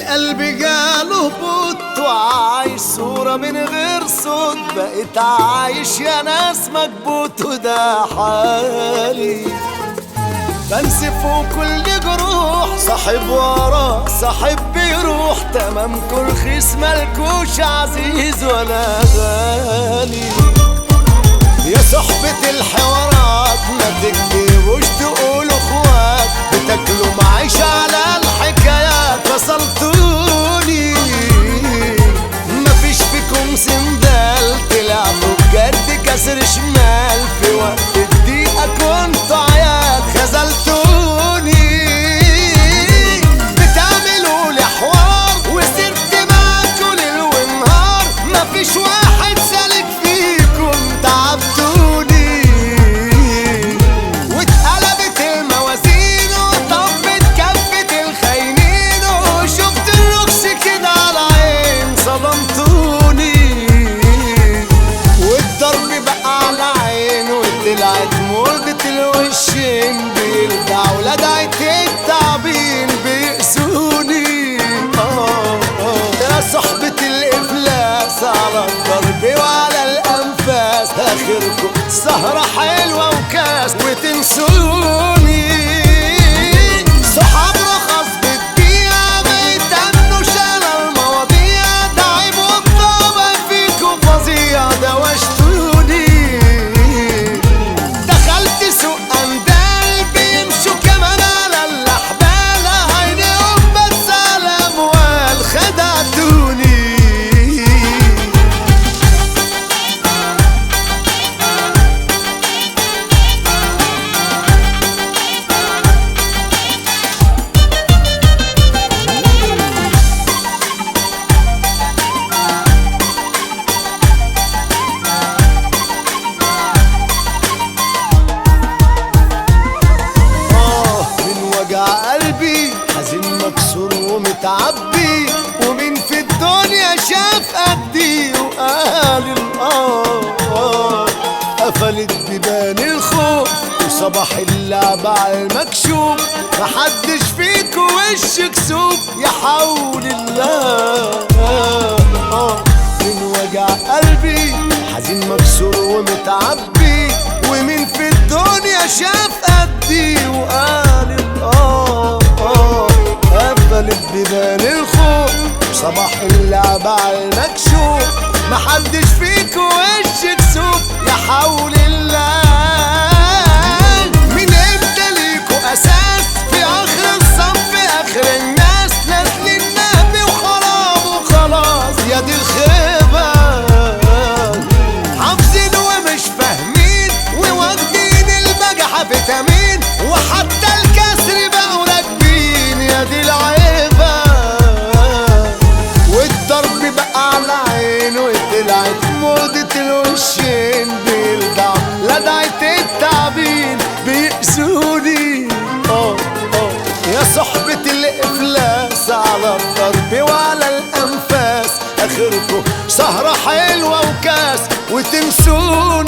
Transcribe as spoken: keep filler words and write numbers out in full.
قلبي جاله بوت وعايش صورة من غير صوت، بقيت عايش يا ناس مكبوت وده حالي. بنسف وكل جروح صاحب وراه صاحب بيروح، تمامكوا رخيص ملكوش عزيز ولا غالي. يا صحبة الحوارات ما تكتبوش تقولوا اخوات، بتاكلوا معيش على الحكايات فصلتوني. مفيش فيكم سندال طلعتوا بجد كسر شمال، في وقت الضيقة كنتوا عيال خذلتوني. بتعملوا لي حوار وسرت معاكوا ليل ونهار، مفيش واحد سالك فيكم تعبتوني. واتقلبت الموازين وطبت كفة الخاينين، وشفت الركس كده على عين صدمتوني. والضرب بقى على عين وطلعت مولدة الوشين، بيلدع ولدعت التعبين بيقسوني. آه آه يا صحبة الإفلاس على الضرب وعلى الأنفاس، آخركم سهرة حلوة وكاس وتنسوني. صحاب رخص بالدقيقة بيتمنوا شال المواضيع، ده عيب والطبع فيكوا فظيع دوشتوني. دخلت سوق أندال بيمشوا كمان على الأحبال، عينيهم بس على أموال خدعتوني. قلبي حزين مكسور ومتعبي، ومين في الدنيا شاف قدي وقال الآه. قفلت بيبان الخوف وصباح اللعب على المكشوف، محدش فيكو وش كسوف يا حول الله. من وجع قلبي حزين مكسور ومتعبي، ومين في الدنيا شاف قدي وقال الآه. قفلت بيبان الخوف صباح اللعب على المكشوف، محدش فيكو وش كسوف يا حول الله. من امتى ليكو اساس في اخر الصف في اخر الناس، نازلين نهبي وحرام وخلاص يا دي الخيبة. حافظين ومش فاهمين وواخدين البجحة فيتامين، وحتى الكسر بقوا راكبين يا دي العيبة. والضرب بقى على عين وطلعت موضة الوشين، بيلدع لدعت التعبين بيقسوني. اه اه يا صحبة الإفلاس على الضرب وعلى الأنفاس، آخركم سهرة حلوة وكاس وتنسوني.